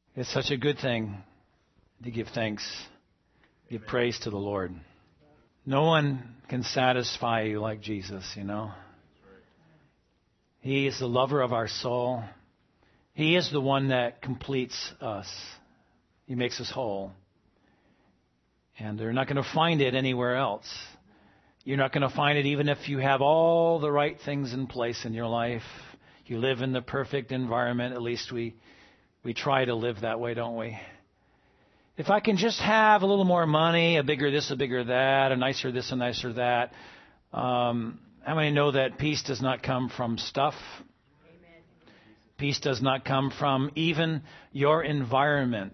It's such a good thing to give thanks, give praise to the Lord. No one can satisfy you like Jesus, you know. He is the lover of our soul. He is the one that completes us. He makes us whole. And you're not going to find it anywhere else. You're not going to find it even if you have all the right things in place in your life. You live in the perfect environment. At least we try to live that way, don't we? If I can just have a little more money, a bigger this, a bigger that, a nicer this, a nicer that. How many know that peace does not come from stuff? Amen. Peace does not come from even your environment.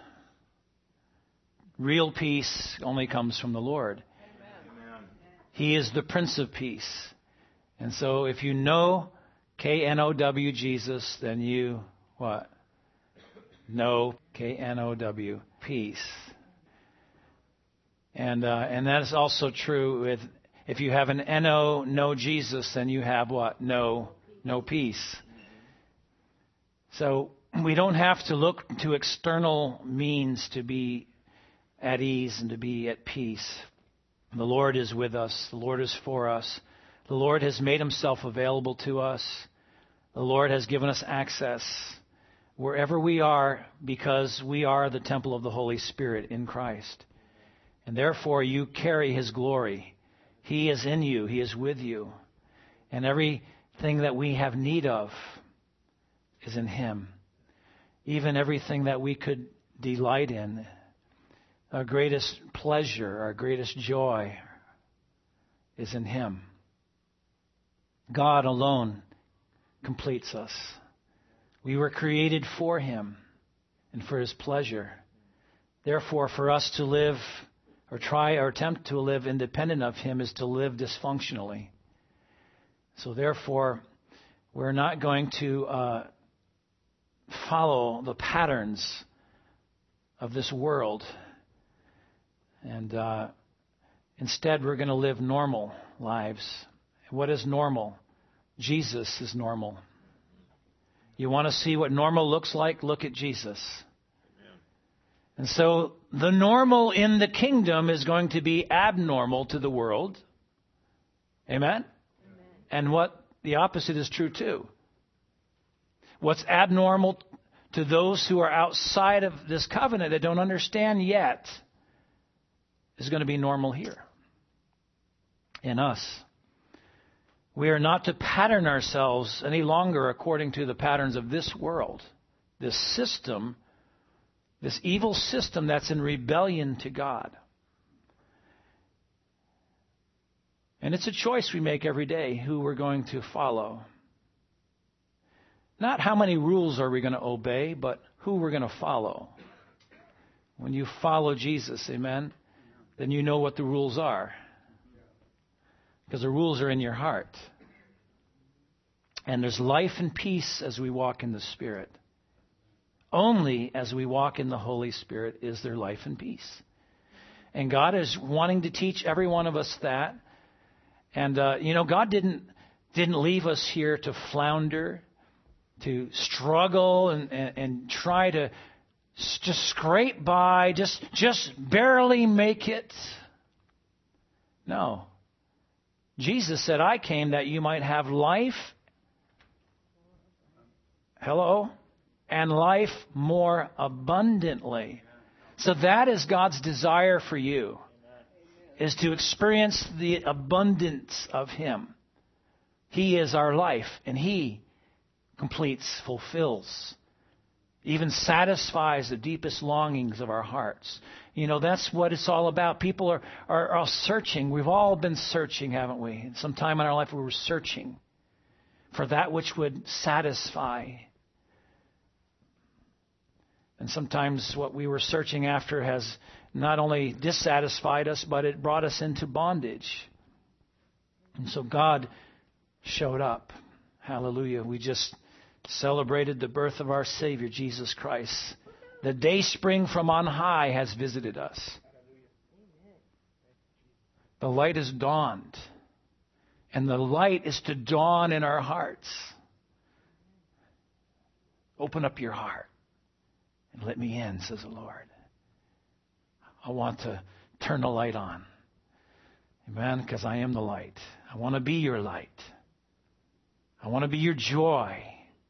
Real peace only comes from the Lord. Amen. He is the Prince of Peace. And so if you know K-N-O-W Jesus, then you what? Know K-N-O-W, peace. And that is also true with, if you have an N-O, know Jesus, then you have what? No peace. So we don't have to look to external means to be at ease and to be at peace. The Lord is with us. The Lord is for us. The Lord has made himself available to us. The Lord has given us access wherever we are, because we are the temple of the Holy Spirit in Christ. And therefore you carry his glory. He is in you. He is with you. And everything that we have need of is in him. Even everything that we could delight in. Our greatest pleasure, our greatest joy is in him. God alone completes us. We were created for him and for his pleasure. Therefore, for us to live or try or attempt to live independent of him is to live dysfunctionally. So therefore, we're not going to follow the patterns of this world. And instead, we're going to live normal lives. What is normal? Jesus is normal. You want to see what normal looks like? Look at Jesus. Amen. And so the normal in the kingdom is going to be abnormal to the world. Amen? Amen. And what the opposite is true too. What's abnormal to those who are outside of this covenant that don't understand yet is going to be normal here in us. We are not to pattern ourselves any longer according to the patterns of this world, this system, this evil system that's in rebellion to God. And it's a choice we make every day who we're going to follow. Not how many rules are we going to obey, but who we're going to follow. When you follow Jesus, amen, then you know what the rules are. Because the rules are in your heart. And there's life and peace as we walk in the Spirit. Only as we walk in the Holy Spirit is there life and peace. And God is wanting to teach every one of us that. And, God didn't leave us here to flounder, to struggle and try to just scrape by, just barely make it. No. Jesus said, I came that you might have life. Hello? And life more abundantly. So that is God's desire for you, is to experience the abundance of him. He is our life, and he completes, fulfills, even satisfies the deepest longings of our hearts. That's what it's all about. People are searching. We've all been searching, haven't we? Sometime in our life we were searching for that which would satisfy. And sometimes what we were searching after has not only dissatisfied us, but it brought us into bondage. And so God showed up. Hallelujah. We just celebrated the birth of our Savior, Jesus Christ. The day spring from on high has visited us. The light has dawned. And the light is to dawn in our hearts. Open up your heart and let me in, says the Lord. I want to turn the light on. Amen? Because I am the light. I want to be your light. I want to be your joy.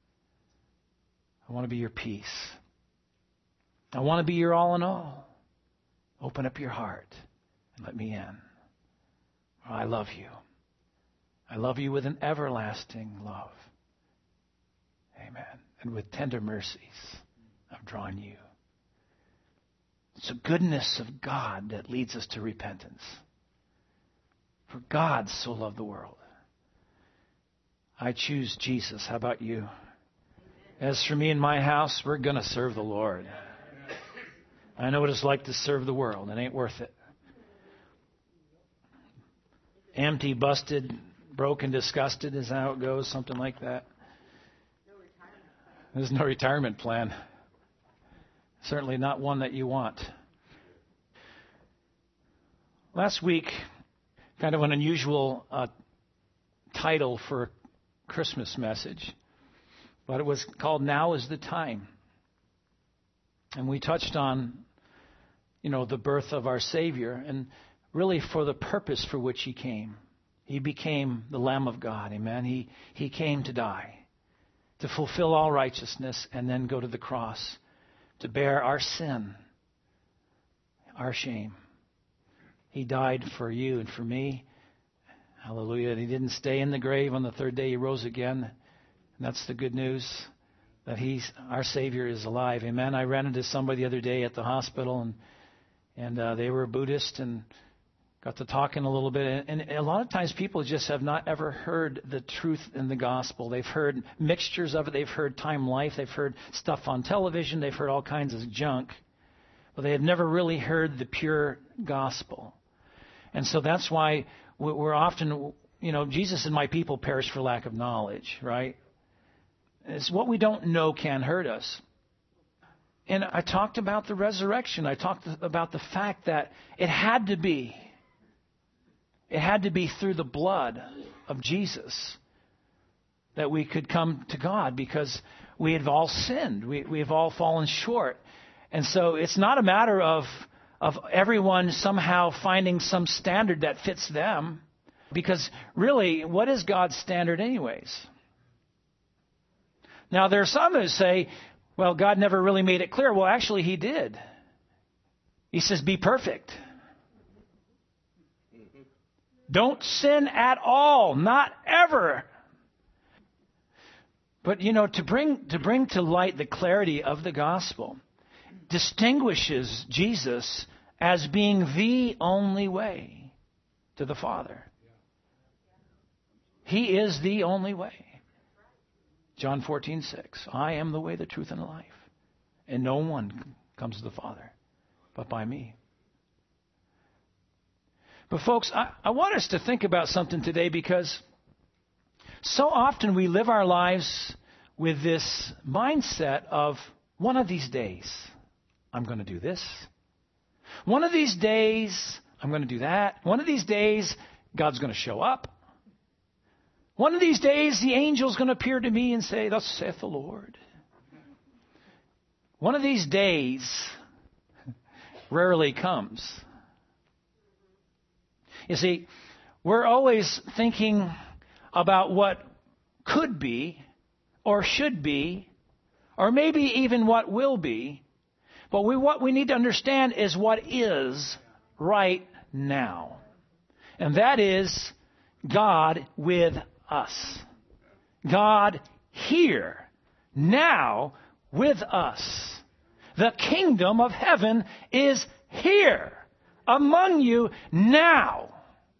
I want to be your peace. I want to be your all in all. Open up your heart and let me in. Oh, I love you. I love you with an everlasting love. Amen. And with tender mercies, I've drawn you. It's the goodness of God that leads us to repentance. For God so loved the world. I choose Jesus. How about you? As for me and my house, we're going to serve the Lord. I know what it's like to serve the world. It ain't worth it. Empty, busted, broken, disgusted is how it goes. Something like that. There's no retirement plan. Certainly not one that you want. Last week, kind of an unusual title for a Christmas message, but it was called Now is the Time. And we touched on, the birth of our Savior and really for the purpose for which He came. He became the Lamb of God, amen? He came to die, to fulfill all righteousness and then go to the cross to bear our sin, our shame. He died for you and for me. Hallelujah. He didn't stay in the grave. On the third day He rose again. And that's the good news, that our Savior is alive. Amen. I ran into somebody the other day at the hospital, and they were a Buddhist and got to talking a little bit. And a lot of times people just have not ever heard the truth in the gospel. They've heard mixtures of it. They've heard Time Life. They've heard stuff on television. They've heard all kinds of junk. But they have never really heard the pure gospel. And so that's why we're often, Jesus and my people perish for lack of knowledge, right? It's what we don't know can hurt us. And I talked about the resurrection. I talked about the fact that it had to be through the blood of Jesus that we could come to God, because we have all sinned. We have all fallen short. And so it's not a matter of everyone somehow finding some standard that fits them. Because really, what is God's standard anyways? Now, there are some who say, well, God never really made it clear. Well, actually, He did. He says, be perfect. Don't sin at all. Not ever. But, to bring to light the clarity of the gospel distinguishes Jesus as being the only way to the Father. He is the only way. John 14:6. I am the way, the truth, and the life. And no one comes to the Father but by me. But folks, I want us to think about something today, because so often we live our lives with this mindset of, one of these days, I'm going to do this. One of these days, I'm going to do that. One of these days, God's going to show up. One of these days, the angel's going to appear to me and say, thus saith the Lord. One of these days rarely comes. You see, we're always thinking about what could be, or should be, or maybe even what will be. But what we need to understand is what is right now. And that is God with us. God here, now, with us. The kingdom of heaven is here, among you now.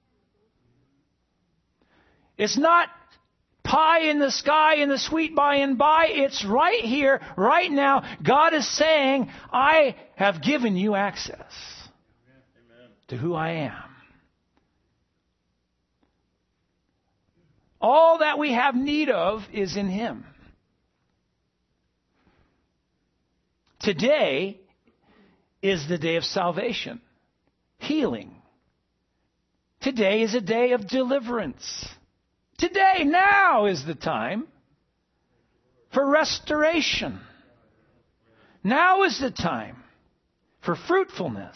It's not pie in the sky in the sweet by and by. It's right here, right now. God is saying, I have given you access to who I am. All that we have need of is in Him. Today is the day of salvation, healing. Today is a day of deliverance. Today, now is the time for restoration. Now is the time for fruitfulness.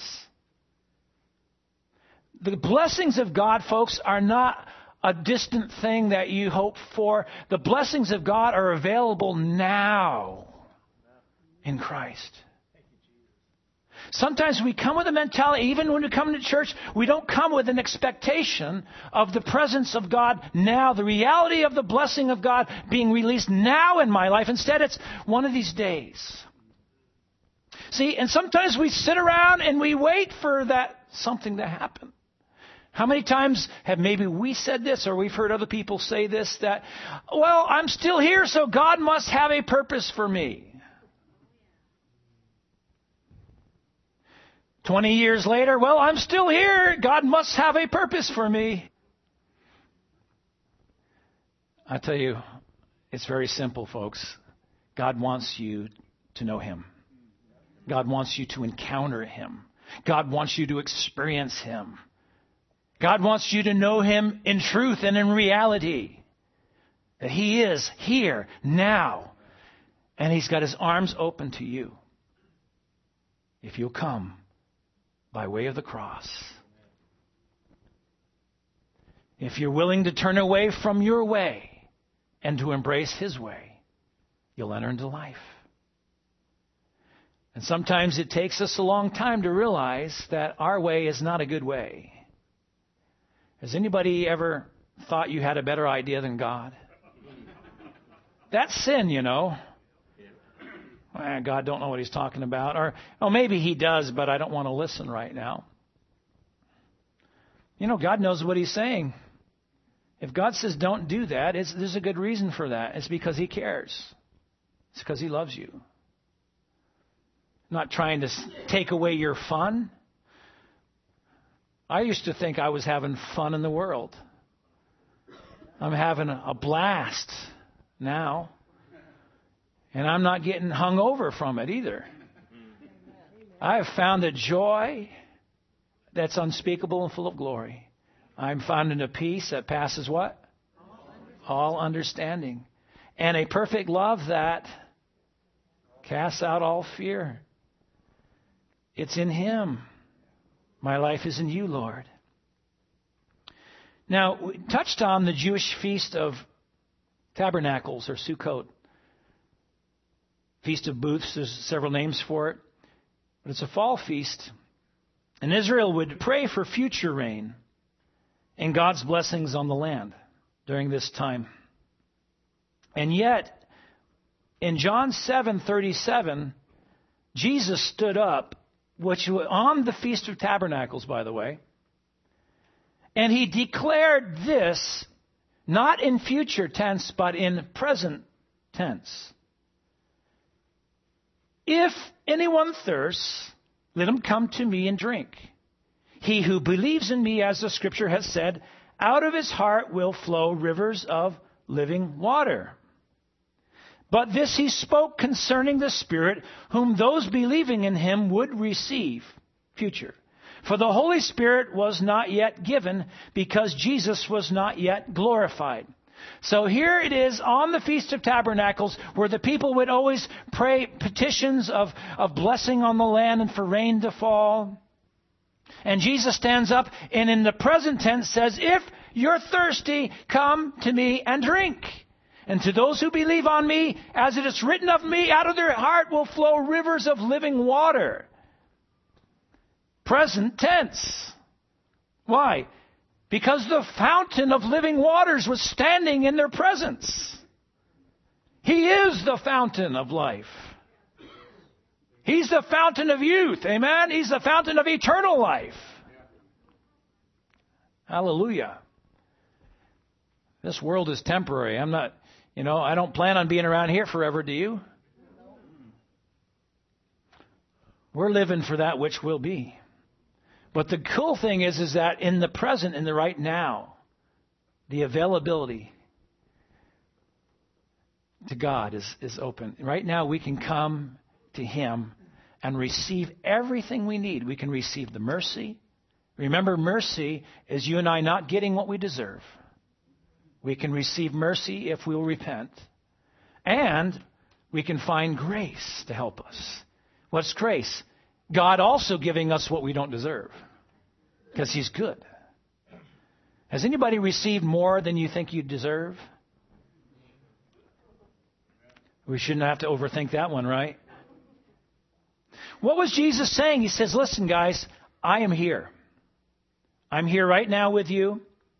The blessings of God, folks, are not a distant thing that you hope for. The blessings of God are available now in Christ. Sometimes we come with a mentality, even when we come to church, we don't come with an expectation of the presence of God now, the reality of the blessing of God being released now in my life. Instead, it's one of these days. See, and sometimes we sit around and we wait for that something to happen. How many times have maybe we said this, or we've heard other people say this, that, well, I'm still here, so God must have a purpose for me. 20 years later, well, I'm still here. God must have a purpose for me. I tell you, it's very simple, folks. God wants you to know Him. God wants you to encounter Him. God wants you to experience Him. God wants you to know Him in truth and in reality. That He is here, now. And He's got His arms open to you. If you'll come by way of the cross. If you're willing to turn away from your way and to embrace His way, you'll enter into life. And sometimes it takes us a long time to realize that our way is not a good way. Has anybody ever thought you had a better idea than God? That's sin, you know. God don't know what He's talking about. Or, oh, maybe He does, but I don't want to listen right now. You know, God knows what He's saying. If God says don't do that, there's a good reason for that. It's because He cares. It's because He loves you. Not trying to take away your fun. I used to think I was having fun in the world. I'm having a blast now. And I'm not getting hung over from it either. I have found a joy that's unspeakable and full of glory. I'm finding a peace that passes what? All understanding. And a perfect love that casts out all fear. It's in Him. My life is in You, Lord. Now, we touched on the Jewish Feast of Tabernacles, or Sukkot. Feast of Booths, there's several names for it. But it's a fall feast. And Israel would pray for future rain and God's blessings on the land during this time. And yet, in John 7:37, Jesus stood up, which was on the Feast of Tabernacles, by the way, and He declared this, not in future tense, but in present tense. If anyone thirsts, let him come to me and drink. He who believes in me, as the Scripture has said, out of his heart will flow rivers of living water. But this He spoke concerning the Spirit, whom those believing in Him would receive. Future. For the Holy Spirit was not yet given, because Jesus was not yet glorified. So here it is on the Feast of Tabernacles, where the people would always pray petitions of blessing on the land and for rain to fall. And Jesus stands up and in the present tense says, if you're thirsty, come to me and drink. And to those who believe on me, as it is written of me, out of their heart will flow rivers of living water. Present tense. Why? Because the fountain of living waters was standing in their presence. He is the fountain of life. He's the fountain of youth. Amen? He's the fountain of eternal life. Hallelujah. This world is temporary. I don't plan on being around here forever, do you? We're living for that which will be. But the cool thing is that in the present, in the right now, the availability to God is open. Right now we can come to Him and receive everything we need. We can receive the mercy. Remember, mercy is you and I not getting what we deserve. We can receive mercy if we'll repent. And we can find grace to help us. What's grace? God also giving us what we don't deserve. Because He's good. Has anybody received more than you think you deserve? We shouldn't have to overthink that one, right? What was Jesus saying? He says, listen, guys, I am here. I'm here right now with you.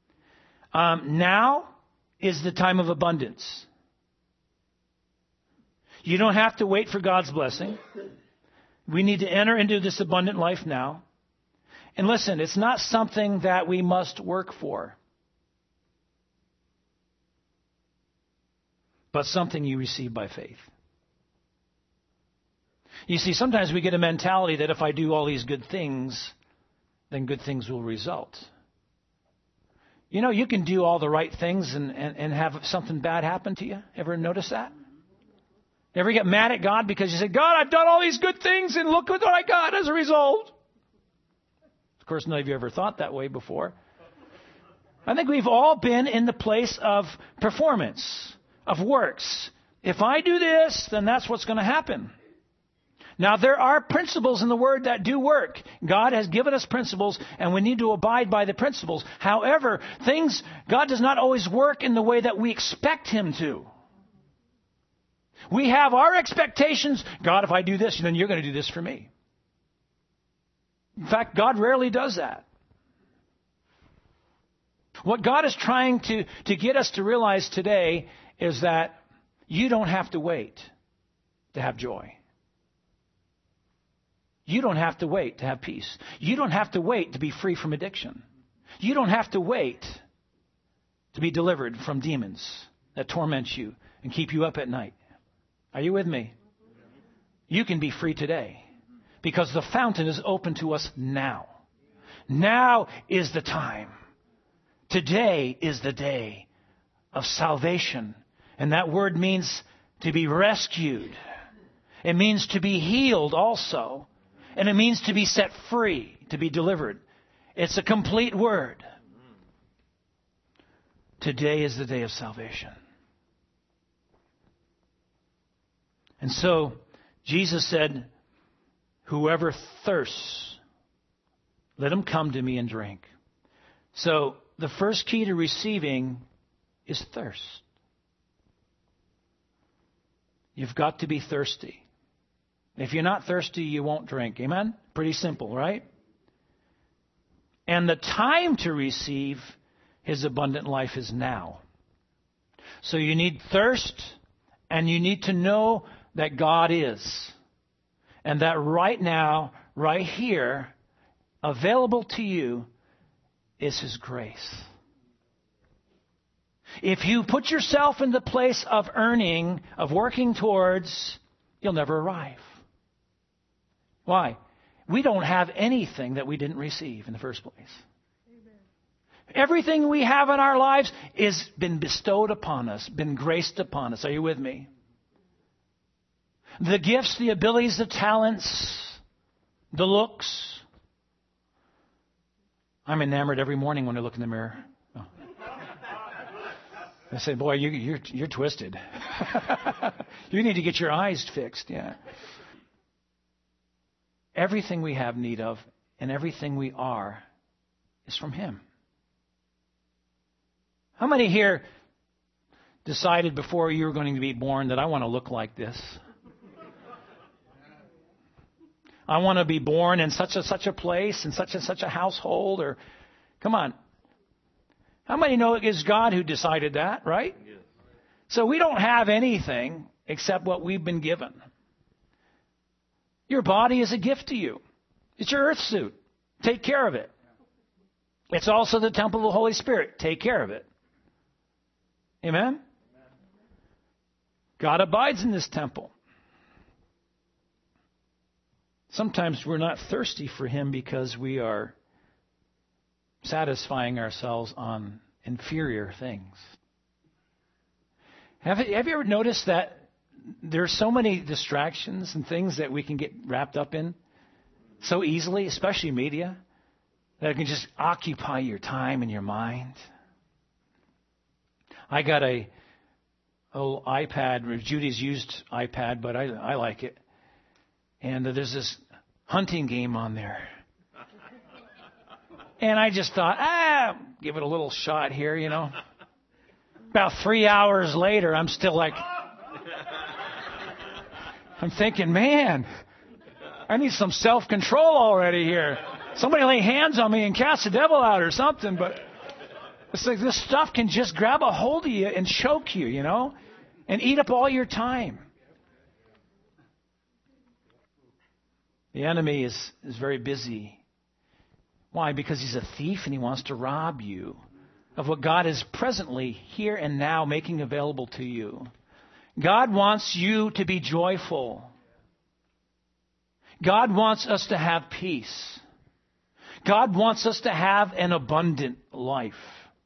Now is the time of abundance. You don't have to wait for God's blessing. We need to enter into this abundant life now. And listen, it's not something that we must work for, but something you receive by faith. You see, sometimes we get a mentality that if I do all these good things, then good things will result. You know, you can do all the right things and have something bad happen to you. Ever notice that? Ever get mad at God because you say, God, I've done all these good things and look what I got as a result? Of course, none of you ever thought that way before. I think we've all been in the place of performance, of works. If I do this, then that's what's going to happen. Now, there are principles in the Word that do work. God has given us principles, and we need to abide by the principles. However, God does not always work in the way that we expect Him to. We have our expectations. God, if I do this, then you're going to do this for me. In fact, God rarely does that. What God is trying to get us to realize today is that you don't have to wait to have joy. You don't have to wait to have peace. You don't have to wait to be free from addiction. You don't have to wait to be delivered from demons that torment you and keep you up at night. Are you with me? You can be free today because the fountain is open to us now. Now is the time. Today is the day of salvation. And that word means to be rescued. It means to be healed also. And it means to be set free, to be delivered. It's a complete word. Today is the day of salvation. And so, Jesus said, whoever thirsts, let him come to me and drink. So, the first key to receiving is thirst. You've got to be thirsty. If you're not thirsty, you won't drink. Amen? Pretty simple, right? And the time to receive His abundant life is now. So you need thirst, and you need to know that God is. And that right now, right here, available to you is His grace. If you put yourself in the place of earning, of working towards, you'll never arrive. Why? We don't have anything that we didn't receive in the first place. Amen. Everything we have in our lives has been bestowed upon us, been graced upon us. Are you with me? The gifts, the abilities, the talents, the looks. I'm enamored every morning when I look in the mirror. Oh. I say, boy, you're twisted. You need to get your eyes fixed. Yeah. Everything we have need of and everything we are is from Him. How many here decided before you were going to be born that I want to look like this? I want to be born in such a place, in such a household, or come on. How many know it is God who decided that, right? Yes. So we don't have anything except what we've been given. Your body is a gift to you. It's your earth suit. Take care of it. It's also the temple of the Holy Spirit. Take care of it. Amen? God abides in this temple. Sometimes we're not thirsty for Him because we are satisfying ourselves on inferior things. Have you ever noticed that there are so many distractions and things that we can get wrapped up in so easily, especially media, that it can just occupy your time and your mind? I got a iPad, Judy's used iPad, but I like it. And there's this hunting game on there. And I just thought, give it a little shot here, you know. About 3 hours later, I'm still like, I'm thinking, man, I need some self-control already here. Somebody lay hands on me and cast the devil out or something. But it's like this stuff can just grab a hold of you and choke you, you know, and eat up all your time. The enemy is very busy. Why? Because he's a thief and he wants to rob you of what God is presently here and now making available to you. God wants you to be joyful. God wants us to have peace. God wants us to have an abundant life.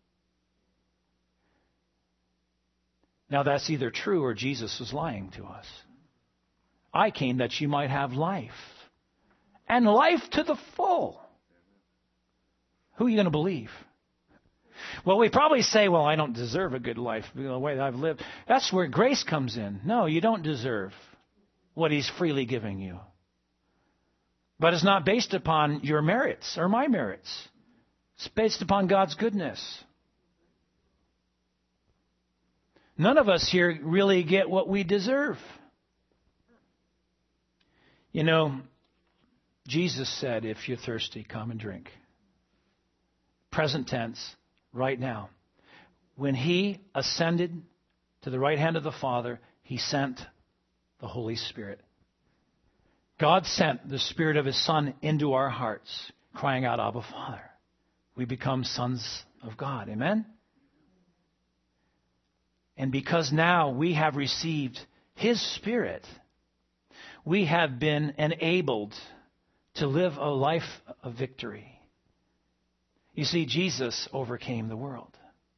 Now that's either true or Jesus was lying to us. I came that you might have life, and life to the full. Who are you going to believe? Well, we probably say, well, I don't deserve a good life the way that I've lived. That's where grace comes in. No, you don't deserve what He's freely giving you. But it's not based upon your merits or my merits. It's based upon God's goodness. None of us here really get what we deserve. You know, Jesus said, if you're thirsty, come and drink. Present tense, right now. When He ascended to the right hand of the Father, He sent the Holy Spirit. God sent the Spirit of His Son into our hearts, crying out, Abba, Father. We become sons of God. Amen? And because now we have received His Spirit, we have been enabled to live a life of victory. You see, Jesus overcame the world.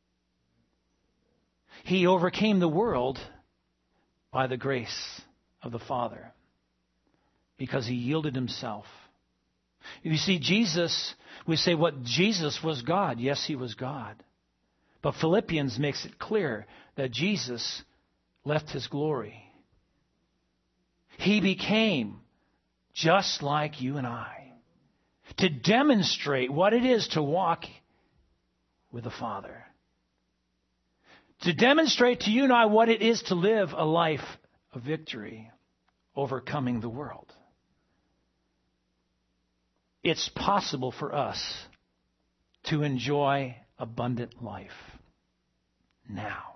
He overcame the world by the grace of the Father, because He yielded Himself. You see, Jesus, we say, what Jesus was God. Yes, He was God. But Philippians makes it clear that Jesus left His glory. He became just like you and I, to demonstrate what it is to walk with the Father. To demonstrate to you and I what it is to live a life of victory, overcoming the world. It's possible for us to enjoy abundant life now.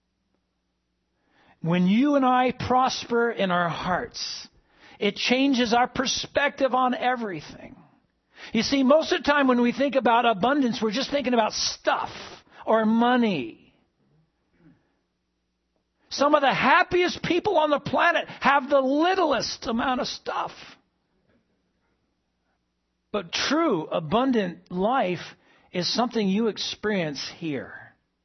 When you and I prosper in our hearts, it changes our perspective on everything. You see, most of the time when we think about abundance, we're just thinking about stuff or money. Some of the happiest people on the planet have the littlest amount of stuff. But true, abundant life is something you experience here.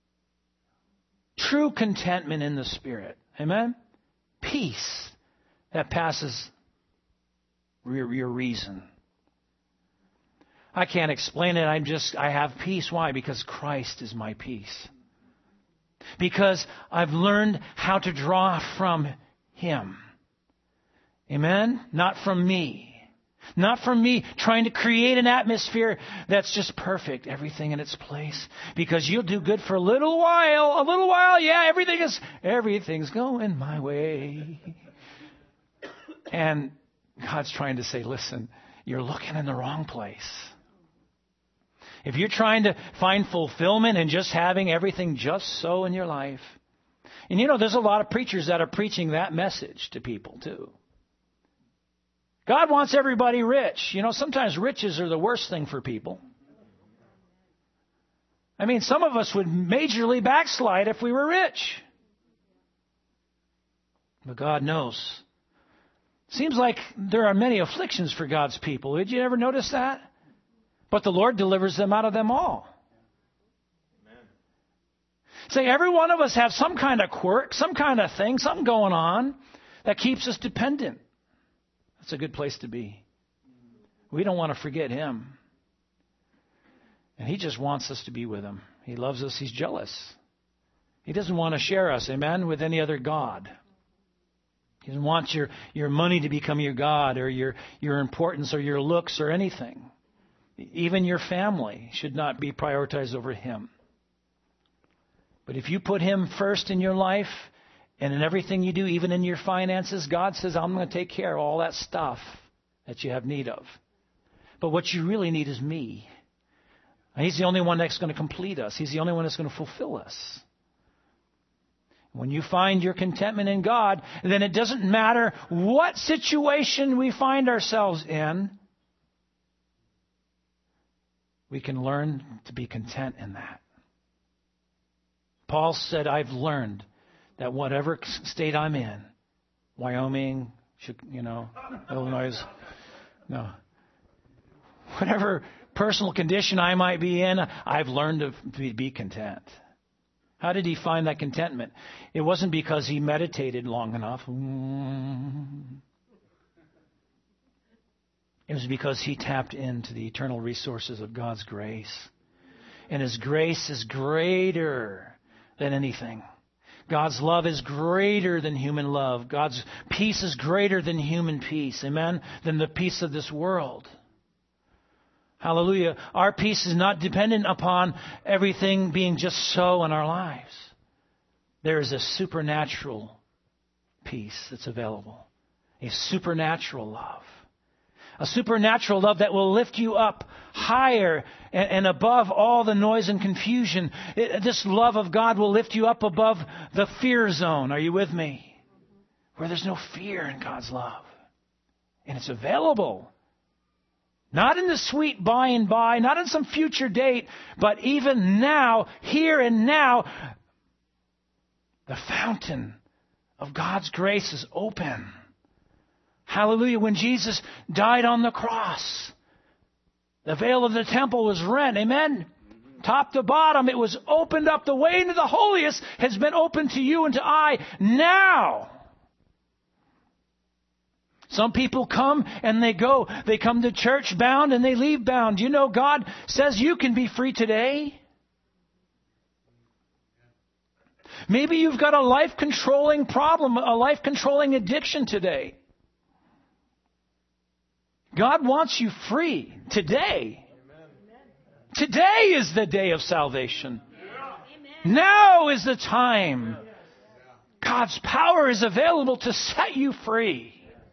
True contentment in the Spirit. Amen? Peace that passes your reason. I can't explain it. I have peace. Why? Because Christ is my peace. Because I've learned how to draw from Him. Amen? Not from me. Not from me trying to create an atmosphere that's just perfect, everything in its place. Because you'll do good for a little while, yeah, everything's going my way. And God's trying to say, listen, you're looking in the wrong place. If you're trying to find fulfillment in just having everything just so in your life, and you know, there's a lot of preachers that are preaching that message to people too. God wants everybody rich. You know, sometimes riches are the worst thing for people. I mean, some of us would majorly backslide if we were rich. But God knows. Seems like there are many afflictions for God's people. Did you ever notice that? But the Lord delivers them out of them all. Amen. Say, every one of us have some kind of quirk, some kind of thing, something going on that keeps us dependent. That's a good place to be. We don't want to forget Him. And He just wants us to be with Him. He loves us. He's jealous. He doesn't want to share us, amen, with any other god. He doesn't want your money to become your God or your importance or your looks or anything. Even your family should not be prioritized over Him. But if you put Him first in your life and in everything you do, even in your finances, God says, I'm going to take care of all that stuff that you have need of. But what you really need is me. And He's the only one that's going to complete us. He's the only one that's going to fulfill us. When you find your contentment in God, then it doesn't matter what situation we find ourselves in. We can learn to be content in that. Paul said, I've learned that whatever state I'm in, Wyoming, Illinois, whatever personal condition I might be in, I've learned to be content. How did he find that contentment? It wasn't because he meditated long enough. It was because he tapped into the eternal resources of God's grace. And His grace is greater than anything. God's love is greater than human love. God's peace is greater than human peace. Amen? Than the peace of this world. Hallelujah. Our peace is not dependent upon everything being just so in our lives. There is a supernatural peace that's available. A supernatural love. A supernatural love that will lift you up higher and above all the noise and confusion. This love of God will lift you up above the fear zone. Are you with me? Where there's no fear in God's love. And it's available. Not in the sweet by and by, not in some future date, but even now, here and now, the fountain of God's grace is open. Hallelujah. When Jesus died on the cross, the veil of the temple was rent. Amen. Top to bottom, it was opened up. The way into the holiest has been opened to you and to I now. Some people come and they go. They come to church bound and they leave bound. You know, God says you can be free today. Maybe you've got a life-controlling problem, a life-controlling addiction today. God wants you free today. Today is the day of salvation. Now is the time. God's power is available to set you free.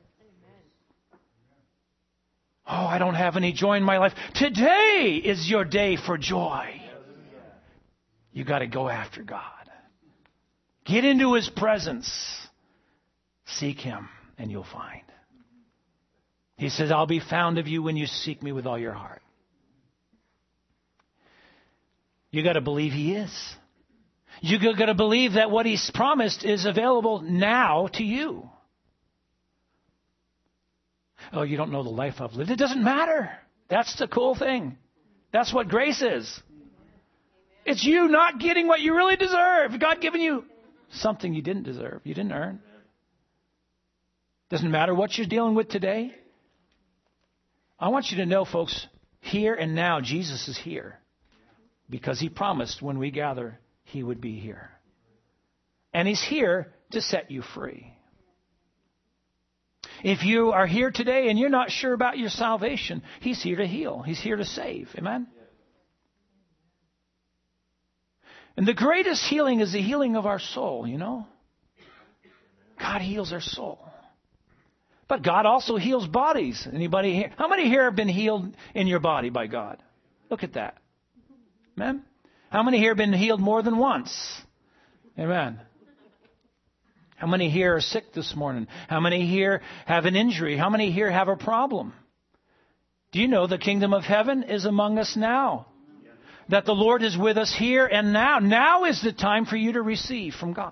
Oh, I don't have any joy in my life. Today is your day for joy. You got to go after God. Get into His presence. Seek Him and you'll find. He says, I'll be found of you when you seek me with all your heart. You got to believe He is. You got to believe that what He's promised is available now to you. Oh, you don't know the life I've lived. It doesn't matter. That's the cool thing. That's what grace is. It's you not getting what you really deserve. God giving you something you didn't deserve. You didn't earn. Doesn't matter what you're dealing with today. I want you to know, folks, here and now, Jesus is here. Because He promised when we gather, He would be here. And He's here to set you free. If you are here today and you're not sure about your salvation, He's here to heal. He's here to save. Amen? And the greatest healing is the healing of our soul, you know. God heals our soul. But God also heals bodies. Anybody here? How many here have been healed in your body by God? Look at that. Amen? How many here have been healed more than once? Amen. How many here are sick this morning? How many here have an injury? How many here have a problem? Do you know the kingdom of heaven is among us now? That the Lord is with us here and now. Now is the time for you to receive from God.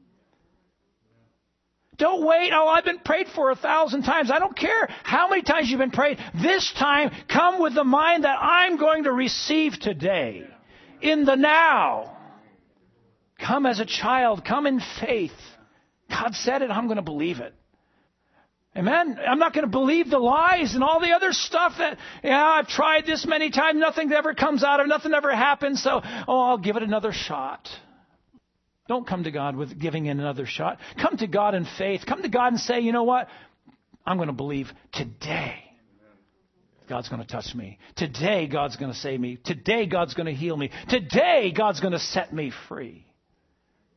Don't wait. Oh, I've been prayed for 1,000 times. I don't care how many times you've been prayed. This time, come with the mind that I'm going to receive today. In the now. Come as a child. Come in faith. God said it. I'm going to believe it. Amen? I'm not going to believe the lies and all the other stuff that, I've tried this many times. Nothing ever comes out of it. Nothing ever happens. So, I'll give it another shot. Don't come to God with giving it another shot. Come to God in faith. Come to God and say, you know what? I'm going to believe today God's going to touch me. Today God's going to save me. Today God's going to heal me. Today God's going to set me free.